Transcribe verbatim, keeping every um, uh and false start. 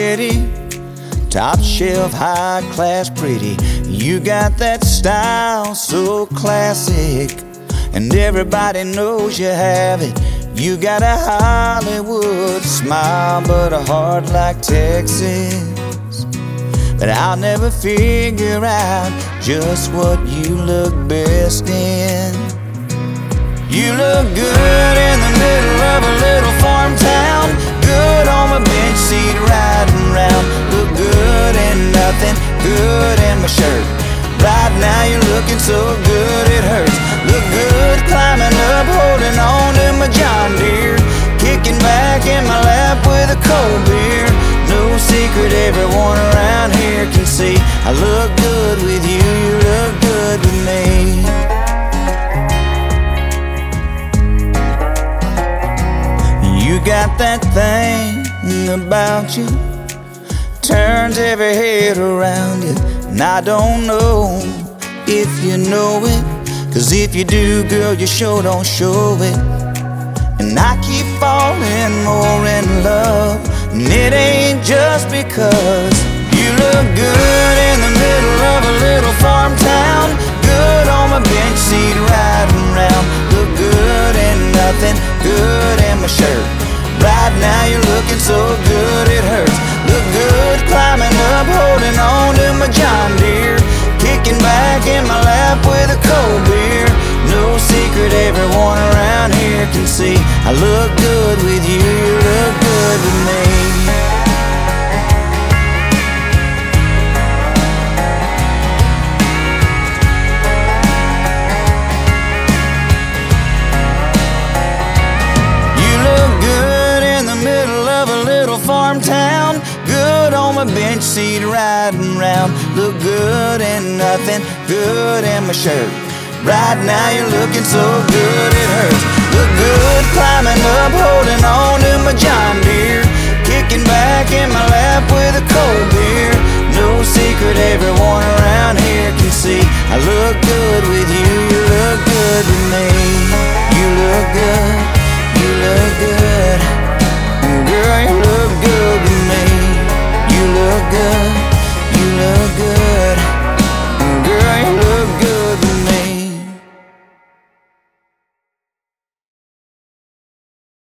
city, top shelf, high class, pretty. You got that style so classic, and everybody knows you have it. You got a Hollywood smile, but a heart like Texas. But I'll never figure out just what you look best in. You look good in the middle of a little farm town, good on my bench seat riding round. Look good in nothing, good in my shirt. Right now you're looking so good it hurts. Look good climbing up, holding on to my John Deere, kicking back in my lap with a cold beer. No secret, everyone around here can see I look good with you, you look good with me. You got that thing about you, turns every head around you. And I don't know if you know it, 'cause if you do, girl, you sure don't show it. And I keep falling more in love, and it ain't just because you look good in the middle of a little farm town, good on my bench seat riding round. Look good in nothing, good in my shirt. Right now you're looking so good it hurts. Look good climbing up, holding on to my John Deere, kicking back in my lap with a cold beer. No secret, everyone around here can see I look good with you, you look good with me. Farm town, good on my bench seat riding round. Look good in nothing, good in my shirt. Right now you're looking so good it hurts. Look good climbing up, holding on to my John